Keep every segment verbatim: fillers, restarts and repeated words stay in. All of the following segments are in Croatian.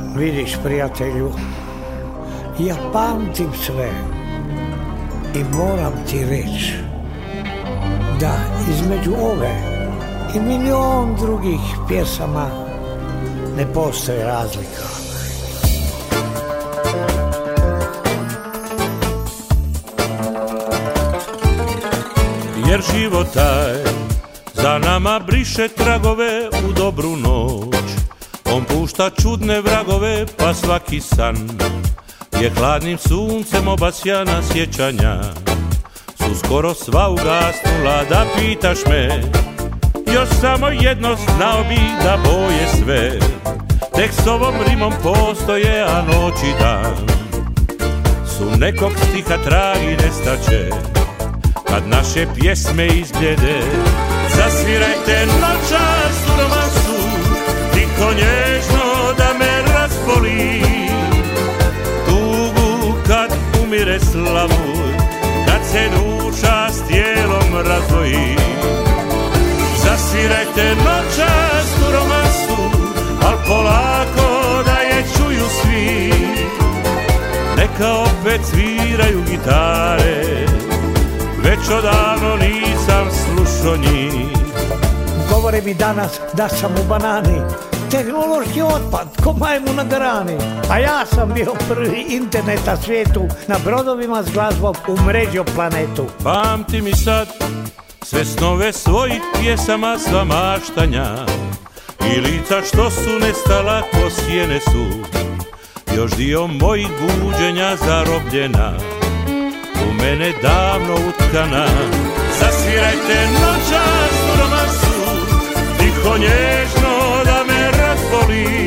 Vidiš, prijatelju, ja pamtim sve i moram ti reći da između ove i milion drugih pjesama ne postoji razlika. Jer život taj za nama briše tragove u dobru noć. On pušta čudne vragove, pa svaki san je hladnim suncem obasjana sjećanja. Su skoro sva ugasnula, da pitaš me, još samo jedno znao bi da boje sve. Tek s ovom rimom postoje, a noć i dan su nekog stiha tragi nestaće. Kad naše pjesme izbljede, zasvirajte noćas u romansu, tiho nježno da me razboli. Tugu kad umire slavut, kad se duša s tijelom razdvoji. Zasvirajte noćas u romansu, al polako da je čuju svi. Neka opet sviraju gitare, već odavno nisam slušao njih. Govore mi danas da sam u banani, tehnološki otpad ko majmu na grani. A ja sam bio prvi internet na svijetu, na brodovima s glazbom umrežio planetu. Pamti mi sad sve snove svojih pjesama, sva maštanja i lica što su nestala ko sjene su. Još dio mojih buđenja zarobljena, u mene davno utkana. Zasvirajte noćas u romansu, tiho nježno da me razboli.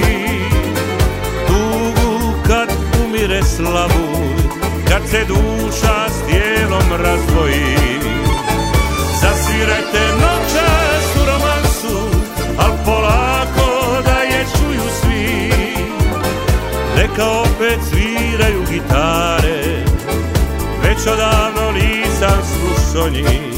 Tugu kad umire slavut, kad se duša s tijelom razdvoji. Zasvirajte noćas u romansu, al polako da je čuju svi. Neka opet sviraju gitare, već odavno nisam slušao njih.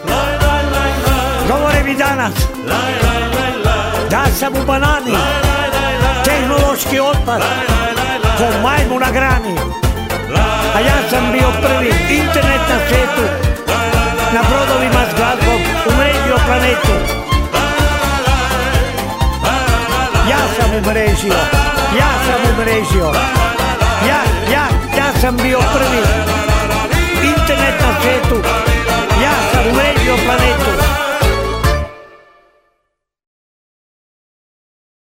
Govore mi danas da sam u banani, tehnološki otpad ko majmu na grani. A ja sam bio prvi internet na svijetu, na brodovima s glazbom umrežio planetu. Ja sam umrežio, ja sam umrežio, ja, ja, ja sam bio prvi internet na svijetu, ja sam umrežio planetu.